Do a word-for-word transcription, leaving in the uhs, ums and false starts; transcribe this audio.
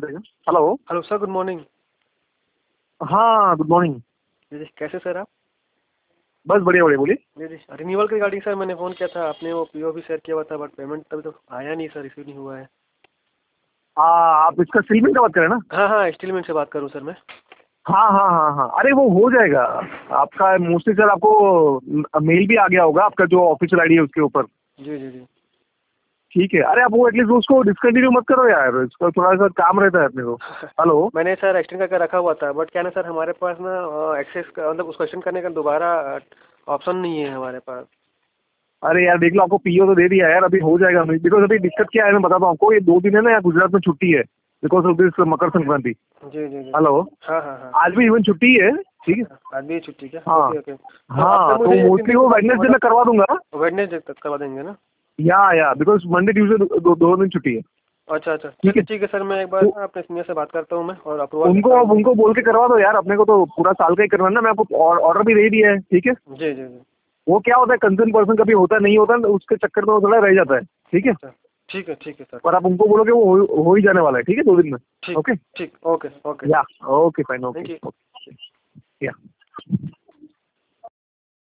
Hello hello sir, good morning. हाँ, good morning. जी जी, कैसे सर आप? बस बढ़िया बढ़िया, बोलिए। जी जी, रिन्यूअल के रिगार्डिंग सर मैंने फ़ोन किया था, आपने वो पीओ भी शेयर किया हुआ था, बट पेमेंट अभी तो आया नहीं सर, रिसीव नहीं हुआ है। आ, आप इसका सीलमेंट का बात करें ना? हाँ हाँ, स्टीलमेंट से बात करूँ सर मैं। हाँ हाँ हाँ हाँ, अरे वो हो जाएगा आपका मोस्टली सर। आपको मेल भी आ गया होगा आपका जो ऑफिशियल आईडी है उसके ऊपर। जी जी जी। ठीक है, अरे आप वो एटलीस्ट उसको डिसकंटिन्यू मत करो यार, इसका थोड़ा सा काम रहता है अपने को। हेलो। मैंने सर एक्सटेंड करके रखा हुआ था, बट क्या ना सर, हमारे पास ना एक्सेस का मतलब उसको एक्सटेंड करने का दोबारा ऑप्शन नहीं है हमारे पास। अरे यार देख लो, आपको पीओ तो दे दिया यार, अभी हो जाएगा। बिकॉज अभी दिक्कत क्या है मैं बताता हूँ आपको, ये दो दिन है ना यहाँ गुजरात में छुट्टी है because of this Makar Sankranti. जी जी जी। हेलो। हाँ हाँ हाँ। आज भी इवन छुट्टी है, ठीक है। आज भी छुट्टी क्या? हाँ ओके ओके। तो अब तक हाँ, तो मुझे एक दिन मोस्टली वो वेडनेसडे में करवा दूंगा। वेडनेसडे तक करवा देंगे ना? या या बिकॉज मंडे ट्यूसडे दो, दो दिन छुट्टी है। अच्छा अच्छा, ठीक चलिए है, ठीक है सर, मैं एक बार तो ना अपने सीनियर से बात करता हूँ मैं और अप्रूवल उनको लेता अब हूँ। उनको बोल के करवा दो यार, अपने को तो पूरा साल का ही करवाना। मैं आपको ऑर्डर भी दे दिया है, ठीक है। जी जी जी। वो क्या होता है, कंसर्न पर्सन कभी होता नहीं होता, उसके चक्कर में वो थोड़ा रह जाता है, ठीक है। अच्छा, ठीक है ठीक है सर। पर आप उनको बोलोगे वो हो, हो ही जाने वाला है, ठीक है, दो दिन में। ठीक ओके। ठीक, okay okay. Yeah okay fine, thank okay you. Okay या।